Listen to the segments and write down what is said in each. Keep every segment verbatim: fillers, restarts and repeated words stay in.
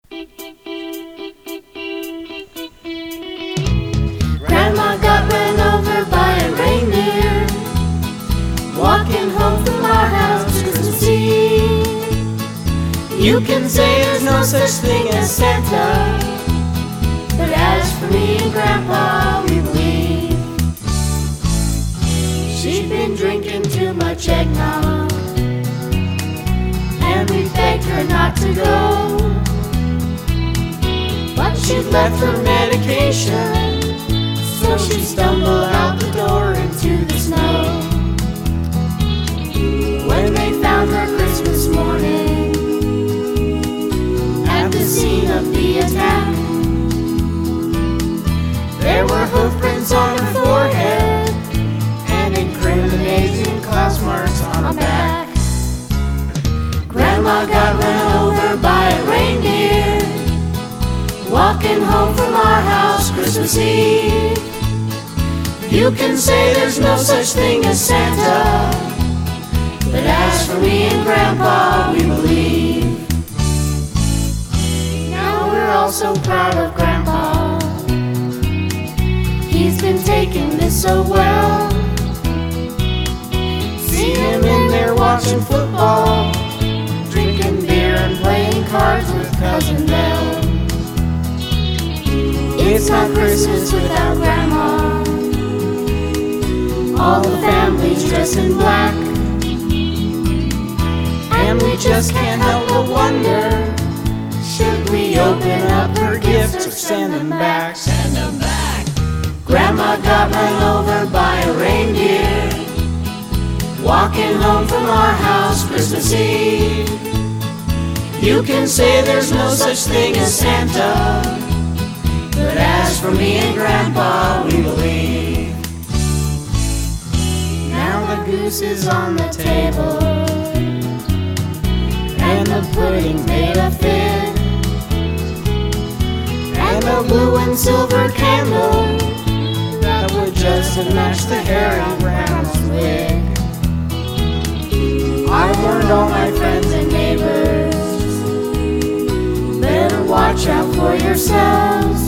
Grandma got run over by a reindeer, walking home from our house Christmas Eve. You can say there's no such thing as Santa, but as for me and Grandpa, we believe. She'd been drinking too much eggnog, and we begged her not to go, but she'd left her medication, so she stumbled out the door into the snow. When they found her Christmas morning at the scene of the attack, there were hoof prints on her forehead and incriminating class marks on her back. Grandma got run over by a reindeer, walking home from our house Christmas Eve. You can say there's no such thing as Santa, but as for me and Grandpa, we believe. Now we're all so proud of Grandpa. He's been taking this so well. See him in there watching football, drinking beer and playing cards with Cousin Belle. It's not Christmas without Grandma. All the family's dressed in black, and we just can't help but wonder, should we open up her gifts or send them back? Send them back. Grandma got run over by a reindeer, walking home from our house Christmas Eve. You can say there's no such thing as Santa, but as for me and Grandpa, we believe. Now the goose is on the table, and the pudding made of fig, and a blue and silver candle that would just have matched the hair on Grandma's wig. I warned all my friends and neighbors, better watch out for yourselves.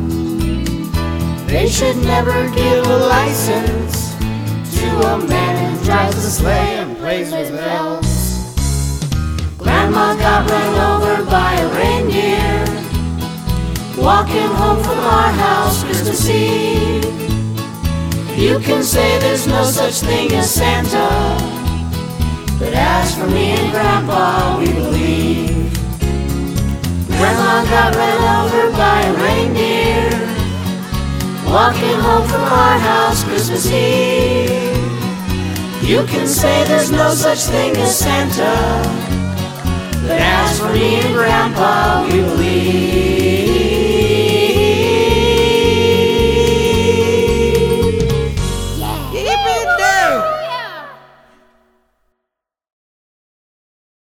They should never give a license to a man who drives a sleigh and plays with elves. Grandma got run over by a reindeer, walking home from our house Christmas Eve. You can say there's no such thing as Santa, but as for me and Grandpa, we believe. Grandma got run over by a reindeer, walking home from our house Christmas Eve. You can say there's no such thing as Santa, but as for me and Grandpa,